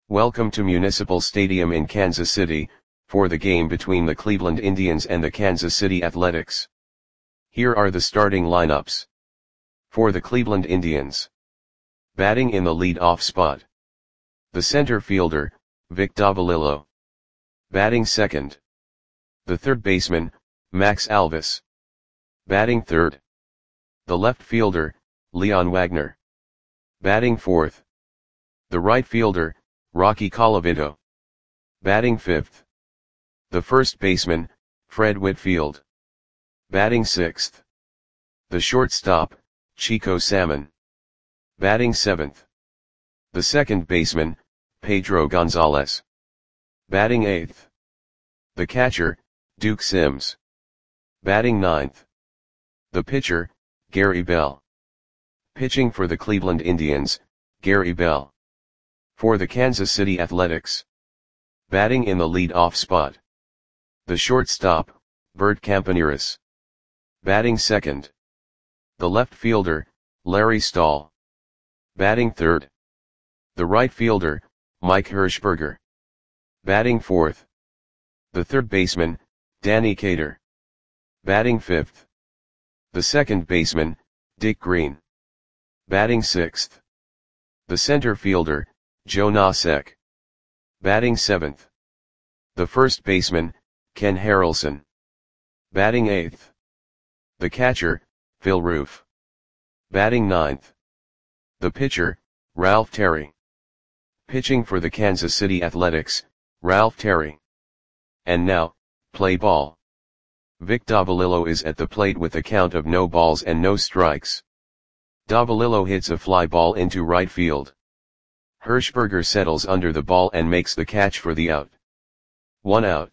Welcome to Municipal Stadium in Kansas City, for the game between the Cleveland Indians and the Kansas City Athletics. Here are the starting lineups. For the Cleveland Indians. Batting in the lead-off spot. The center fielder, Vic Davalillo. Batting second. The third baseman, Max Alvis. Batting third. The left fielder, Leon Wagner. Batting fourth. The right fielder, Rocky Colavito. Batting fifth. The first baseman, Fred Whitfield. Batting sixth. The shortstop, Chico Salmon. Batting seventh. The second baseman, Pedro Gonzalez. Batting eighth. The catcher, Duke Sims. Batting ninth. The pitcher, Gary Bell. Pitching for the Cleveland Indians, Gary Bell. For the Kansas City Athletics. Batting in the lead-off spot. The shortstop, Bert Campaneris. Batting second. The left fielder, Larry Stahl. Batting third. The right fielder, Mike Hirschberger. Batting fourth. The third baseman, Danny Cater. Batting fifth. The second baseman, Dick Green. Batting sixth. The center fielder, Joe Nosek. Batting seventh. The first baseman, Ken Harrelson. Batting eighth. The catcher, Phil Roof. Batting ninth. The pitcher, Ralph Terry. Pitching for the Kansas City Athletics, Ralph Terry. And now, play ball. Vic Davalillo is at the plate with a count of no balls and no strikes. Davalillo hits a fly ball into right field. Hirschberger settles under the ball and makes the catch for the out. 1 out.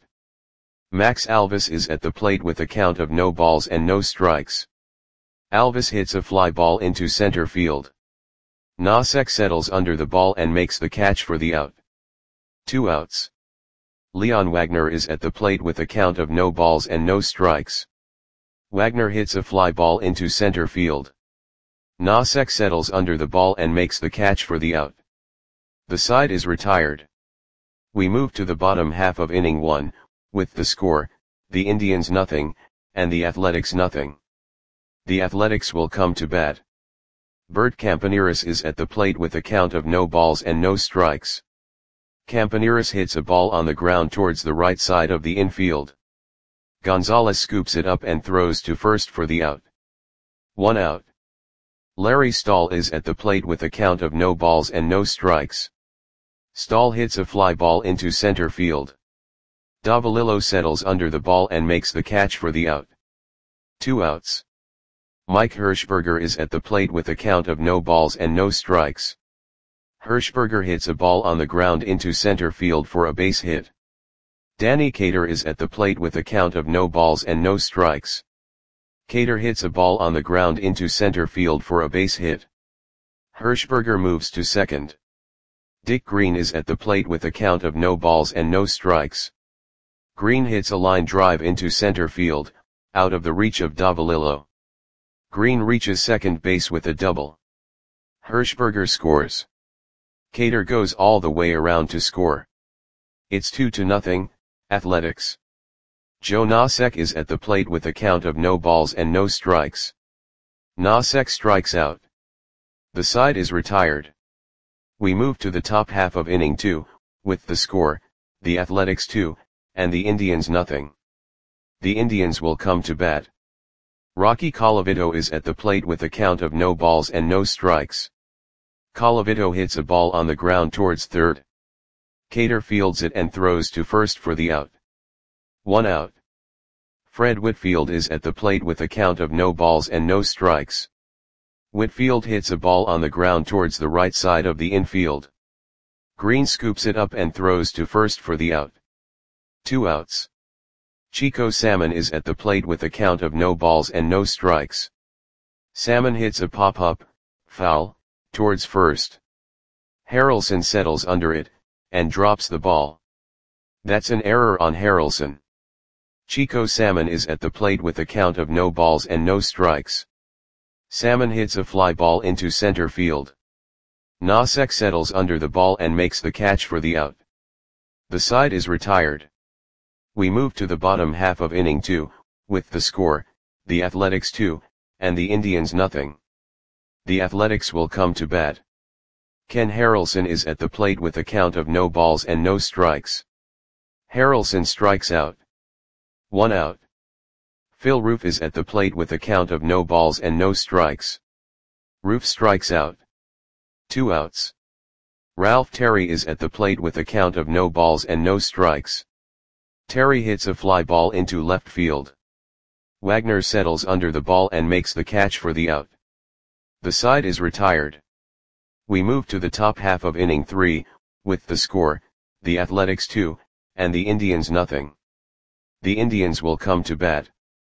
Max Alvis is at the plate with a count of no balls and no strikes. Alvis hits a fly ball into center field. Nosek settles under the ball and makes the catch for the out. 2 outs. Leon Wagner is at the plate with a count of no balls and no strikes. Wagner hits a fly ball into center field. Nosek settles under the ball and makes the catch for the out. The side is retired. We move to the bottom half of inning 1, with the score, the Indians nothing, and the Athletics nothing. The Athletics will come to bat. Bert Campaneris is at the plate with a count of no balls and no strikes. Campaneris hits a ball on the ground towards the right side of the infield. Gonzalez scoops it up and throws to first for the out. 1 out. Larry Stahl is at the plate with a count of no balls and no strikes. Stahl hits a fly ball into center field. Davalillo settles under the ball and makes the catch for the out. 2 outs. Mike Hirschberger is at the plate with a count of no balls and no strikes. Hirschberger hits a ball on the ground into center field for a base hit. Danny Cater is at the plate with a count of no balls and no strikes. Cater hits a ball on the ground into center field for a base hit. Hirschberger moves to second. Dick Green is at the plate with a count of no balls and no strikes. Green hits a line drive into center field, out of the reach of Davalillo. Green reaches second base with a double. Hirschberger scores. Cater goes all the way around to score. It's 2-0, Athletics. Joe Nosek is at the plate with a count of no balls and no strikes. Nosek strikes out. The side is retired. We move to the top half of inning 2, with the score, the Athletics 2, and the Indians nothing. The Indians will come to bat. Rocky Colavito is at the plate with a count of no balls and no strikes. Colavito hits a ball on the ground towards third. Cater fields it and throws to first for the out. 1 out. Fred Whitfield is at the plate with a count of no balls and no strikes. Whitfield hits a ball on the ground towards the right side of the infield. Green scoops it up and throws to first for the out. 2 outs. Chico Salmon is at the plate with a count of no balls and no strikes. Salmon hits a pop-up, foul, towards first. Harrelson settles under it, and drops the ball. That's an error on Harrelson. Chico Salmon is at the plate with a count of no balls and no strikes. Salmon hits a fly ball into center field. Nosek settles under the ball and makes the catch for the out. The side is retired. We move to the bottom half of inning 2, with the score, the Athletics 2, and the Indians nothing. The Athletics will come to bat. Ken Harrelson is at the plate with a count of no balls and no strikes. Harrelson strikes out. 1 out. Phil Roof is at the plate with a count of no balls and no strikes. Roof strikes out. 2 outs. Ralph Terry is at the plate with a count of no balls and no strikes. Terry hits a fly ball into left field. Wagner settles under the ball and makes the catch for the out. The side is retired. We move to the top half of inning 3, with the score, the Athletics 2, and the Indians nothing. The Indians will come to bat.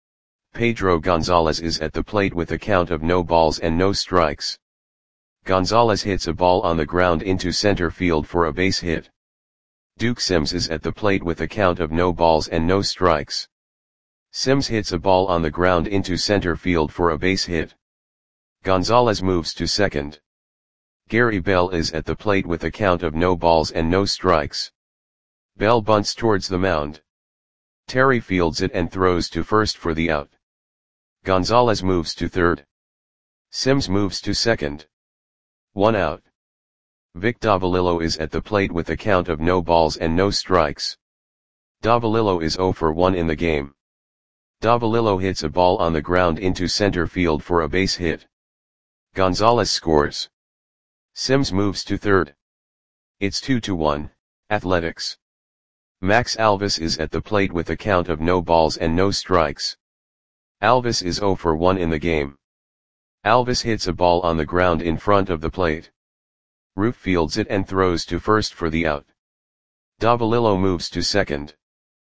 Pedro Gonzalez is at the plate with a count of no balls and no strikes. Gonzalez hits a ball on the ground into center field for a base hit. Duke Sims is at the plate with a count of no balls and no strikes. Sims hits a ball on the ground into center field for a base hit. Gonzalez moves to second. Gary Bell is at the plate with a count of no balls and no strikes. Bell bunts towards the mound. Terry fields it and throws to first for the out. Gonzalez moves to third. Sims moves to second. 1 out. Vic Davalillo is at the plate with a count of no balls and no strikes. Davalillo is 0 for 1 in the game. Davalillo hits a ball on the ground into center field for a base hit. Gonzalez scores. Sims moves to third. It's 2-1, Athletics. Max Alvis is at the plate with a count of no balls and no strikes. Alvis is 0 for 1 in the game. Alvis hits a ball on the ground in front of the plate. Roof fields it and throws to first for the out. Davalillo moves to second.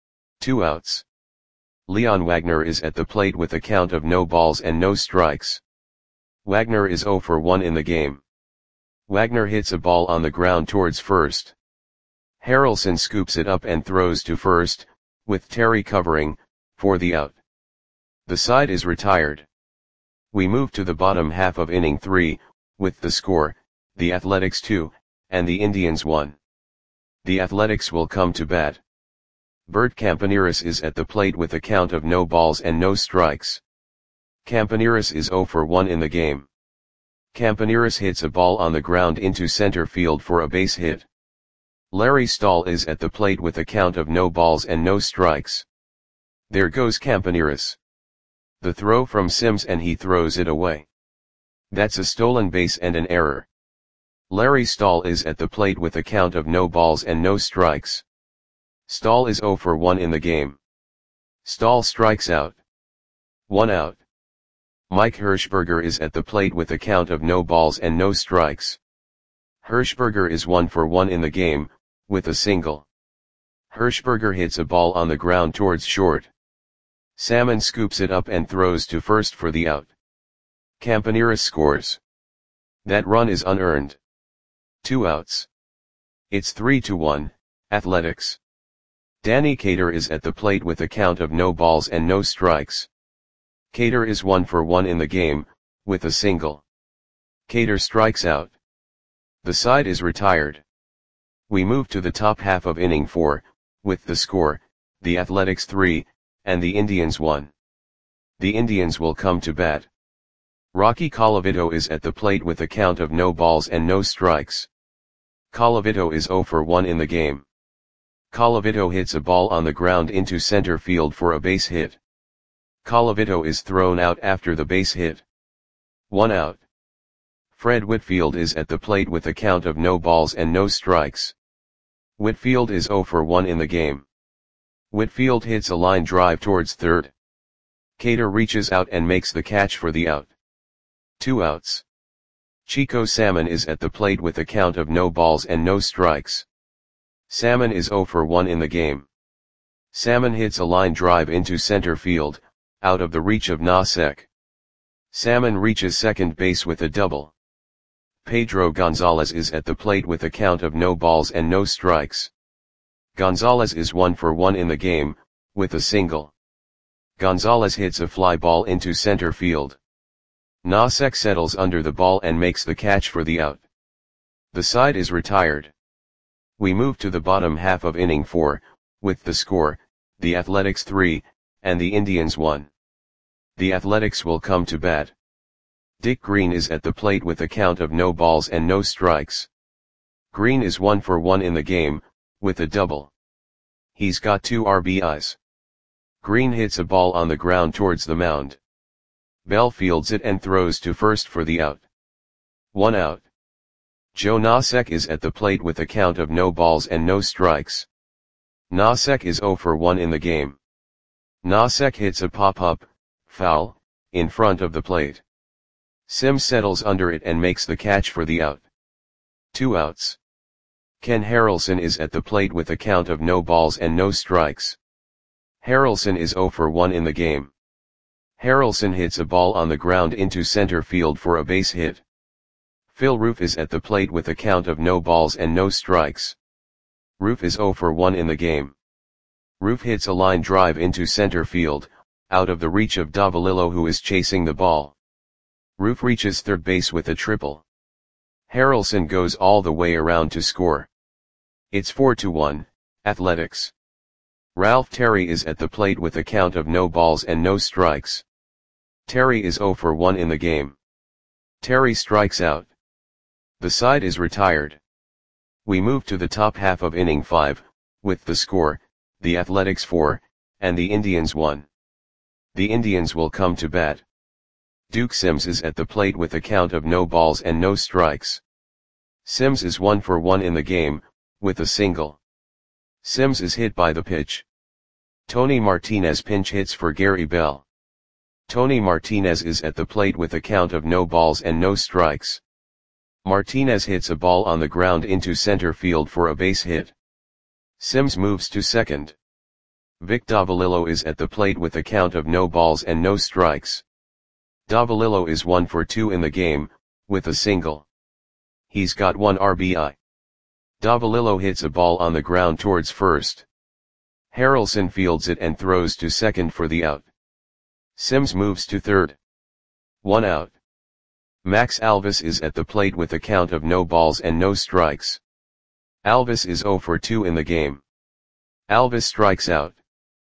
2 outs. Leon Wagner is at the plate with a count of no balls and no strikes. Wagner is 0 for 1 in the game. Wagner hits a ball on the ground towards first. Harrelson scoops it up and throws to first, with Terry covering, for the out. The side is retired. We move to the bottom half of inning 3, with the score, the Athletics 2, and the Indians 1. The Athletics will come to bat. Bert Campaneris is at the plate with a count of no balls and no strikes. Campaneris is 0 for 1 in the game. Campaneris hits a ball on the ground into center field for a base hit. Larry Stahl is at the plate with a count of no balls and no strikes. There goes Campaneris. The throw from Sims and he throws it away. That's a stolen base and an error. Larry Stahl is at the plate with a count of no balls and no strikes. Stahl is 0 for 1 in the game. Stahl strikes out. 1 out. Mike Hirschberger is at the plate with a count of no balls and no strikes. Hirschberger is 1 for 1 in the game, with a single. Hirschberger hits a ball on the ground towards short. Salmon scoops it up and throws to first for the out. Campaneris scores. That run is unearned. 2 outs. It's 3-1, Athletics. Danny Cater is at the plate with a count of no balls and no strikes. Cater is 1 for 1 in the game, with a single. Cater strikes out. The side is retired. We move to the top half of inning 4, with the score, the Athletics 3, and the Indians 1. The Indians will come to bat. Rocky Colavito is at the plate with a count of no balls and no strikes. Colavito is 0 for 1 in the game. Colavito hits a ball on the ground into center field for a base hit. Colavito is thrown out after the base hit. 1 out. Fred Whitfield is at the plate with a count of no balls and no strikes. Whitfield is 0 for 1 in the game. Whitfield hits a line drive towards third. Cater reaches out and makes the catch for the out. 2 outs. Chico Salmon is at the plate with a count of no balls and no strikes. Salmon is 0 for 1 in the game. Salmon hits a line drive into center field, out of the reach of Nosek. Salmon reaches second base with a double. Pedro Gonzalez is at the plate with a count of no balls and no strikes. Gonzalez is 1 for 1 in the game, with a single. Gonzalez hits a fly ball into center field. Nosek settles under the ball and makes the catch for the out. The side is retired. We move to the bottom half of inning 4, with the score, the Athletics 3, and the Indians 1. The Athletics will come to bat. Dick Green is at the plate with a count of no balls and no strikes. Green is 1 for 1 in the game, with a double. He's got 2 RBIs. Green hits a ball on the ground towards the mound. Bell fields it and throws to first for the out. 1 out. Joe Nosek is at the plate with a count of no balls and no strikes. Nosek is 0 for 1 in the game. Nosek hits a pop-up, foul, in front of the plate. Sims settles under it and makes the catch for the out. 2 outs. Ken Harrelson is at the plate with a count of no balls and no strikes. Harrelson is 0 for 1 in the game. Harrelson hits a ball on the ground into center field for a base hit. Phil Roof is at the plate with a count of no balls and no strikes. Roof is 0 for 1 in the game. Roof hits a line drive into center field, out of the reach of Davalillo, who is chasing the ball. Roof reaches third base with a triple. Harrelson goes all the way around to score. It's 4-1, Athletics. Ralph Terry is at the plate with a count of no balls and no strikes. Terry is 0 for 1 in the game. Terry strikes out. The side is retired. We move to the top half of inning 5, with the score, the Athletics 4, and the Indians 1. The Indians will come to bat. Duke Sims is at the plate with a count of no balls and no strikes. Sims is 1 for 1 in the game, with a single. Sims is hit by the pitch. Tony Martinez pinch hits for Gary Bell. Tony Martinez is at the plate with a count of no balls and no strikes. Martinez hits a ball on the ground into center field for a base hit. Sims moves to second. Vic Davalillo is at the plate with a count of no balls and no strikes. Davalillo is 1 for 2 in the game, with a single. He's got 1 RBI. Davalillo hits a ball on the ground towards first. Harrelson fields it and throws to second for the out. Sims moves to third. 1 out. Max Alvis is at the plate with a count of no balls and no strikes. Alvis is 0 for 2 in the game. Alvis strikes out.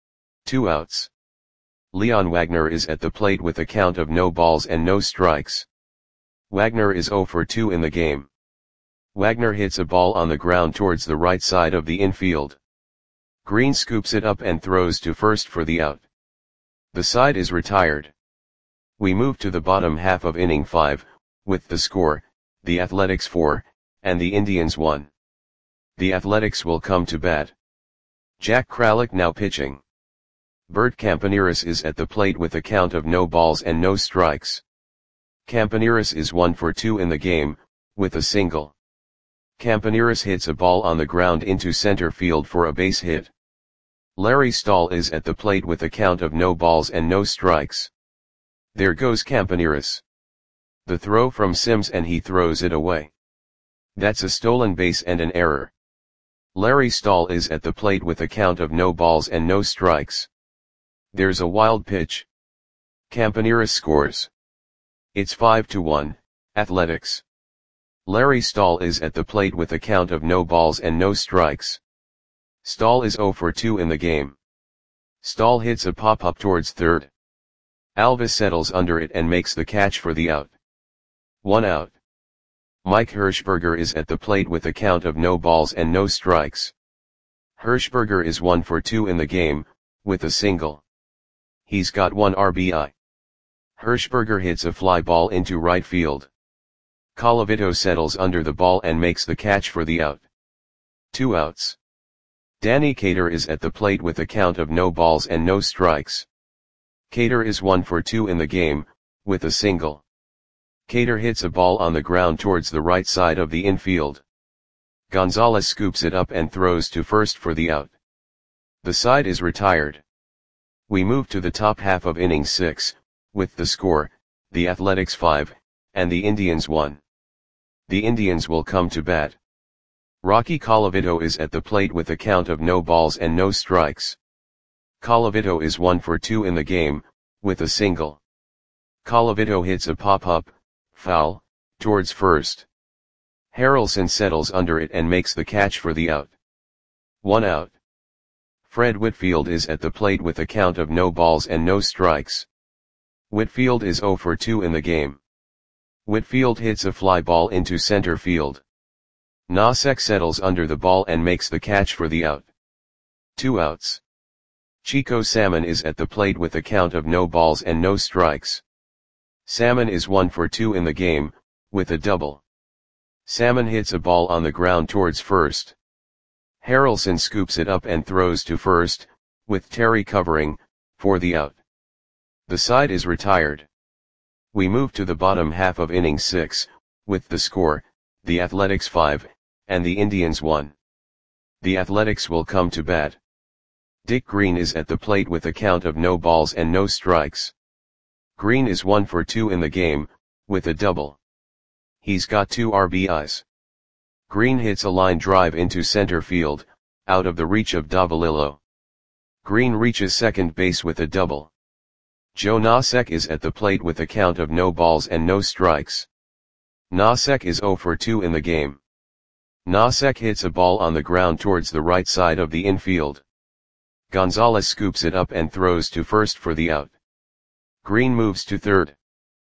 2 outs. Leon Wagner is at the plate with a count of no balls and no strikes. Wagner is 0 for 2 in the game. Wagner hits a ball on the ground towards the right side of the infield. Green scoops it up and throws to first for the out. The side is retired. We move to the bottom half of inning 5, with the score, the Athletics 4, and the Indians 1. The Athletics will come to bat. Jack Kralik now pitching. Bert Campaneris is at the plate with a count of no balls and no strikes. Campaneris is 1 for 2 in the game, with a single. Campaneris hits a ball on the ground into center field for a base hit. Larry Stahl is at the plate with a count of no balls and no strikes. There goes Campaneris. The throw from Sims and he throws it away. That's a stolen base and an error. Larry Stahl is at the plate with a count of no balls and no strikes. There's a wild pitch. Campaneris scores. It's 5-1, Athletics. Larry Stahl is at the plate with a count of no balls and no strikes. Stahl is 0 for 2 in the game. Stahl hits a pop-up towards third. Alvis settles under it and makes the catch for the out. 1 out. Mike Hirschberger is at the plate with a count of no balls and no strikes. Hirschberger is 1 for 2 in the game, with a single. He's got 1 RBI. Hirschberger hits a fly ball into right field. Colavito settles under the ball and makes the catch for the out. 2 outs. Danny Cater is at the plate with a count of no balls and no strikes. Cater is 1 for 2 in the game, with a single. Cater hits a ball on the ground towards the right side of the infield. Gonzalez scoops it up and throws to first for the out. The side is retired. We move to the top half of inning 6, with the score, the Athletics 5, and the Indians 1. The Indians will come to bat. Rocky Colavito is at the plate with a count of no balls and no strikes. Colavito is 1 for 2 in the game, with a single. Colavito hits a pop-up, foul, towards first. Harrelson settles under it and makes the catch for the out. 1 out. Fred Whitfield is at the plate with a count of no balls and no strikes. Whitfield is 0 for 2 in the game. Whitfield hits a fly ball into center field. Nosek settles under the ball and makes the catch for the out. 2 outs. Chico Salmon is at the plate with a count of no balls and no strikes. Salmon is 1 for 2 in the game, with a double. Salmon hits a ball on the ground towards first. Harrelson scoops it up and throws to first, with Terry covering, for the out. The side is retired. We move to the bottom half of inning 6, with the score, the Athletics 5, and the Indians 1. The Athletics will come to bat. Dick Green is at the plate with a count of no balls and no strikes. Green is 1 for 2 in the game, with a double. He's got 2 RBIs. Green hits a line drive into center field, out of the reach of Davalillo. Green reaches second base with a double. Joe Nosek is at the plate with a count of no balls and no strikes. Nosek is 0 for 2 in the game. Nosek hits a ball on the ground towards the right side of the infield. Gonzalez scoops it up and throws to first for the out. Green moves to third.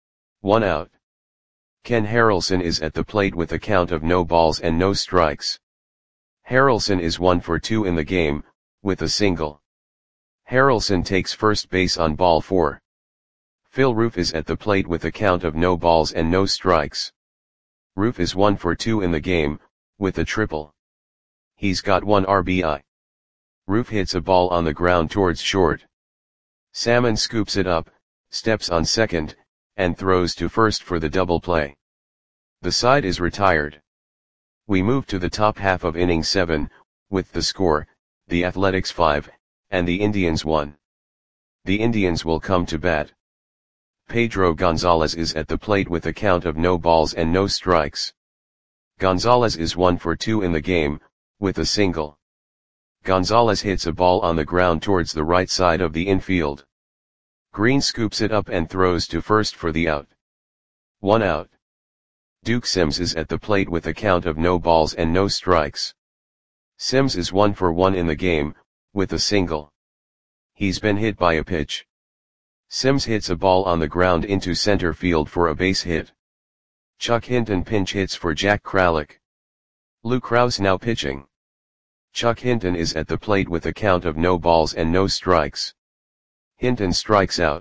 1 out. Ken Harrelson is at the plate with a count of no balls and no strikes. Harrelson is 1 for 2 in the game, with a single. Harrelson takes first base on ball 4. Phil Roof is at the plate with a count of no balls and no strikes. Roof is 1 for 2 in the game, with a triple. He's got 1 RBI. Roof hits a ball on the ground towards short. Salmon scoops it up, steps on second, and throws to first for the double play. The side is retired. We move to the top half of inning 7, with the score, the Athletics 5, and the Indians 1. The Indians will come to bat. Pedro Gonzalez is at the plate with a count of no balls and no strikes. Gonzalez is 1 for 2 in the game, with a single. Gonzalez hits a ball on the ground towards the right side of the infield. Green scoops it up and throws to first for the out. 1 out. Duke Sims is at the plate with a count of no balls and no strikes. Sims is 1 for 1 in the game, with a single. He's been hit by a pitch. Sims hits a ball on the ground into center field for a base hit. Chuck Hinton pinch hits for Jack Kralik. Lou Krause now pitching. Chuck Hinton is at the plate with a count of no balls and no strikes. Hinton strikes out.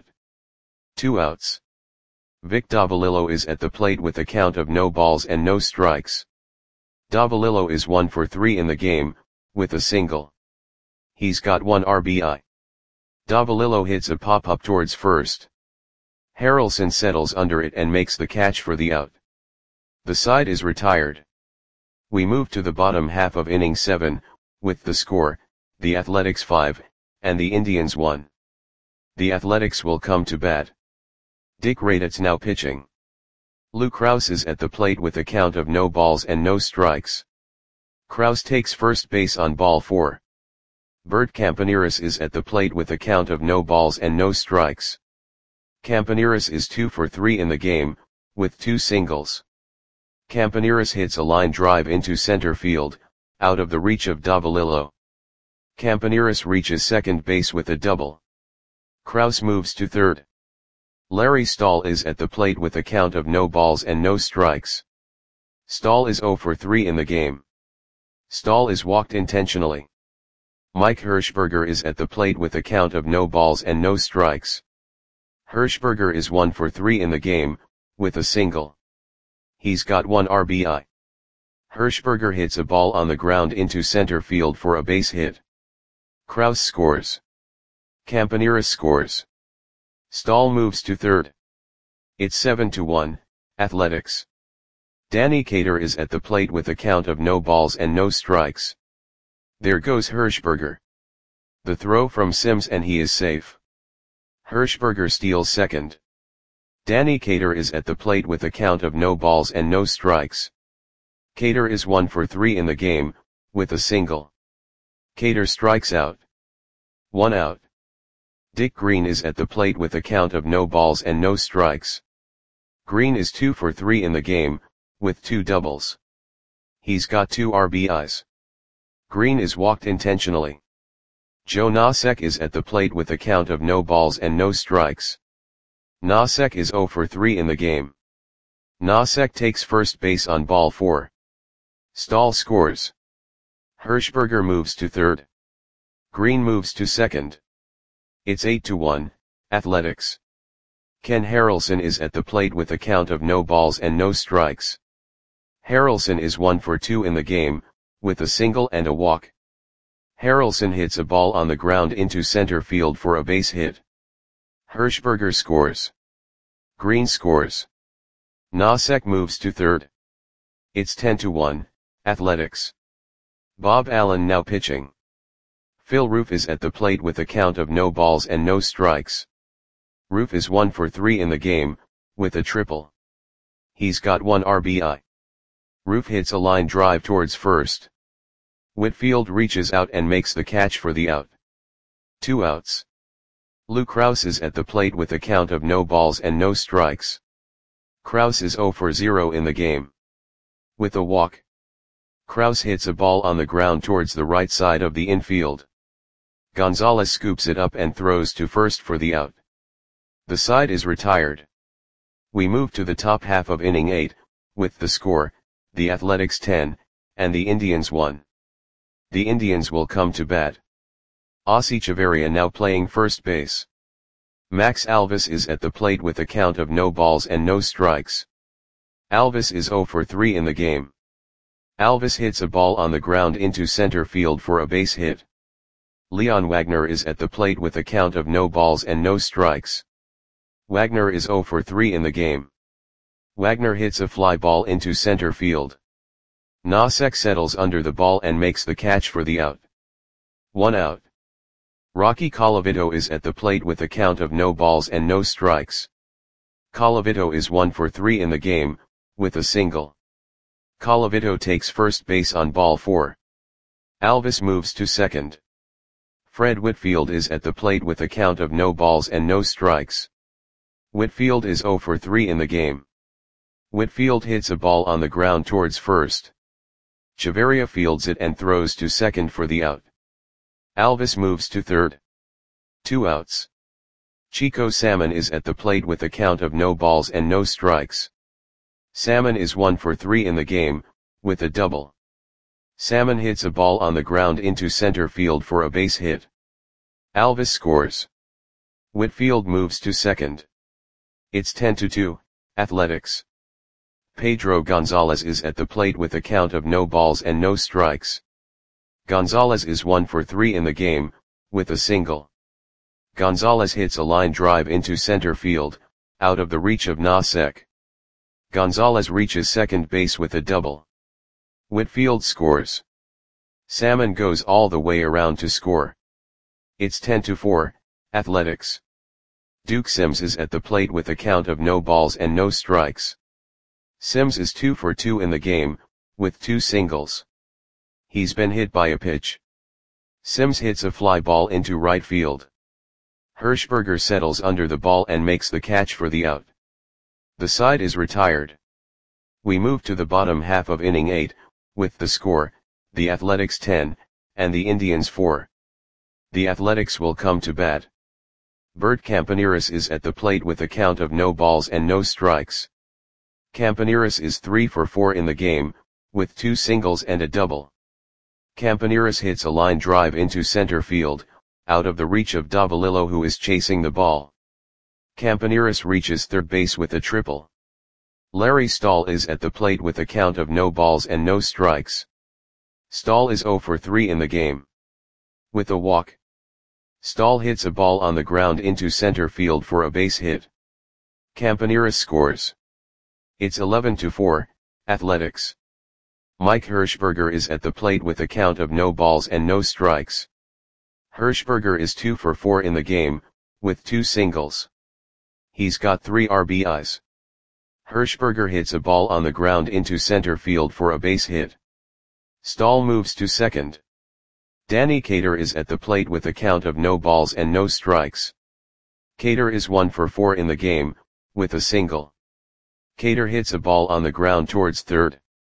2 outs. Vic Davalillo is at the plate with a count of no balls and no strikes. Davalillo is 1 for 3 in the game, with a single. He's got 1 RBI. Davalillo hits a pop-up towards first. Harrelson settles under it and makes the catch for the out. The side is retired. We move to the bottom half of inning 7, with the score, the Athletics 5, and the Indians 1. The Athletics will come to bat. Dick Raditz now pitching. Lou Krause is at the plate with a count of no balls and no strikes. Krause takes first base on ball 4. Bert Campaneris is at the plate with a count of no balls and no strikes. Campaneris is 2 for 3 in the game, with 2 singles. Campaneris hits a line drive into center field, out of the reach of Davalillo. Campaneris reaches second base with a double. Krause moves to third. Larry Stahl is at the plate with a count of no balls and no strikes. Stahl is 0 for 3 in the game. Stahl is walked intentionally. Mike Hirschberger is at the plate with a count of no balls and no strikes. Hirschberger is 1 for 3 in the game, with a single. He's got 1 RBI. Hirschberger hits a ball on the ground into center field for a base hit. Krause scores. Campaneris scores. Stahl moves to third. It's 7-1, Athletics. Danny Cater is at the plate with a count of no balls and no strikes. There goes Hirschberger. The throw from Sims and he is safe. Hirschberger steals second. Danny Cater is at the plate with a count of no balls and no strikes. Cater is 1 for 3 in the game, with a single. Cater strikes out. 1 out. Dick Green is at the plate with a count of no balls and no strikes. Green is 2 for 3 in the game, with 2 doubles. He's got 2 RBIs. Green is walked intentionally. Joe Nosek is at the plate with a count of no balls and no strikes. Nosek is 0 for 3 in the game. Nosek takes first base on ball 4. Stahl scores. Hirschberger moves to third. Green moves to second. It's 8-1, Athletics. Ken Harrelson is at the plate with a count of no balls and no strikes. Harrelson is 1 for 2 in the game, with a single and a walk. Harrelson hits a ball on the ground into center field for a base hit. Hirschberger scores. Green scores. Nosek moves to third. It's 10-1, Athletics. Bob Allen now pitching. Phil Roof is at the plate with a count of no balls and no strikes. Roof is 1 for 3 in the game, with a triple. He's got 1 RBI. Roof hits a line drive towards first. Whitfield reaches out and makes the catch for the out. 2 outs. Lou Krause is at the plate with a count of no balls and no strikes. Krause is 0 for 0 in the game. With a walk. Krause hits a ball on the ground towards the right side of the infield. Gonzalez scoops it up and throws to first for the out. The side is retired. We move to the top half of inning 8, with the score, the Athletics 10, and the Indians 1. The Indians will come to bat. Ossie Chavarria now playing first base. Max Alvis is at the plate with a count of no balls and no strikes. Alvis is 0 for 3 in the game. Alvis hits a ball on the ground into center field for a base hit. Leon Wagner is at the plate with a count of no balls and no strikes. Wagner is 0 for 3 in the game. Wagner hits a fly ball into center field. Nosek settles under the ball and makes the catch for the out. 1 out. Rocky Colavito is at the plate with a count of no balls and no strikes. Colavito is 1 for 3 in the game, with a single. Colavito takes first base on ball 4. Alvis moves to second. Fred Whitfield is at the plate with a count of no balls and no strikes. Whitfield is 0 for 3 in the game. Whitfield hits a ball on the ground towards first. Chavarria fields it and throws to second for the out. Alvis moves to third. 2 outs. Chico Salmon is at the plate with a count of no balls and no strikes. Salmon is 1 for 3 in the game, with a double. Salmon hits a ball on the ground into center field for a base hit. Alvis scores. Whitfield moves to second. It's 10-2, Athletics. Pedro Gonzalez is at the plate with a count of no balls and no strikes. Gonzalez is 1 for 3 in the game, with a single. Gonzalez hits a line drive into center field, out of the reach of Nosek. Gonzalez reaches second base with a double. Whitfield scores. Salmon goes all the way around to score. It's 10-4, Athletics. Duke Sims is at the plate with a count of no balls and no strikes. Sims is 2 for 2 in the game, with 2 singles. He's been hit by a pitch. Sims hits a fly ball into right field. Hirschberger settles under the ball and makes the catch for the out. The side is retired. We move to the bottom half of inning 8, with the score, the Athletics 10, and the Indians 4. The Athletics will come to bat. Bert Campaneris is at the plate with a count of no balls and no strikes. Campaneris is 3 for 4 in the game, with 2 singles and a double. Campaneris hits a line drive into center field, out of the reach of Davalillo, who is chasing the ball. Campaneris reaches third base with a triple. Larry Stahl is at the plate with a count of no balls and no strikes. Stahl is 0 for 3 in the game. With a walk. Stahl hits a ball on the ground into center field for a base hit. Campaneris scores. It's 11-4, Athletics. Mike Hirschberger is at the plate with a count of no balls and no strikes. Hirschberger is 2 for 4 in the game, with 2 singles. He's got 3 RBIs. Hirschberger hits a ball on the ground into center field for a base hit. Stahl moves to second. Danny Cater is at the plate with a count of no balls and no strikes. Cater is 1 for 4 in the game, with a single. Cater hits a ball on the ground towards third.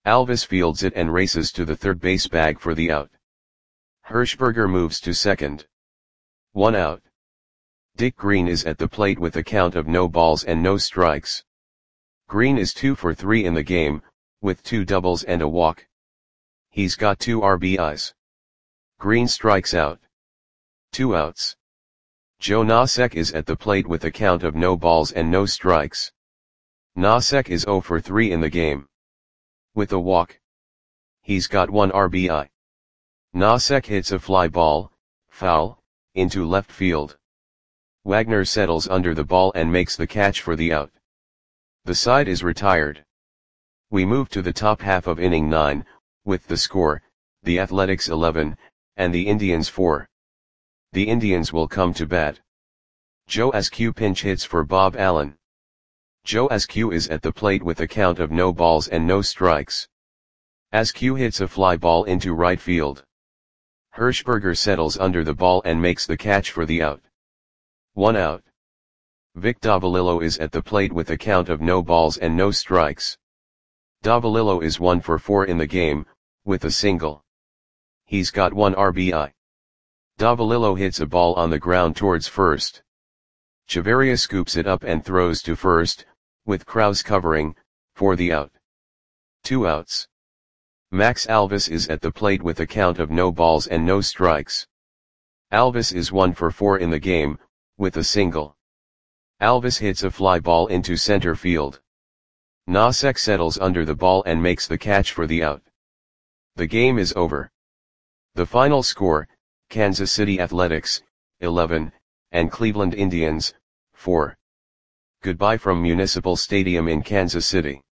Alvis fields it and races to the third base bag for the out. Hirschberger moves to second. 1 out. Dick Green is at the plate with a count of no balls and no strikes. Green is 2 for 3 in the game, with 2 doubles and a walk. He's got 2 RBIs. Green strikes out. 2 outs. Joe Nosek is at the plate with a count of no balls and no strikes. Nosek is 0 for 3 in the game. With a walk. He's got 1 RBI. Nosek hits a fly ball, foul, into left field. Wagner settles under the ball and makes the catch for the out. The side is retired. We move to the top half of inning 9, with the score, the Athletics 11, and the Indians 4. The Indians will come to bat. Joe Askew pinch hits for Bob Allen. Joe Askew is at the plate with a count of no balls and no strikes. Askew hits a fly ball into right field. Hirschberger settles under the ball and makes the catch for the out. 1 out. Vic Davalillo is at the plate with a count of no balls and no strikes. Davalillo is 1 for 4 in the game, with a single. He's got 1 RBI. Davalillo hits a ball on the ground towards first. Chavarria scoops it up and throws to first, with Krause covering, for the out. 2 outs. Max Alvis is at the plate with a count of no balls and no strikes. Alvis is 1 for 4 in the game, with a single. Alvis hits a fly ball into center field. Nosek settles under the ball and makes the catch for the out. The game is over. The final score, Kansas City Athletics, 11, and Cleveland Indians, 4. Goodbye from Municipal Stadium in Kansas City.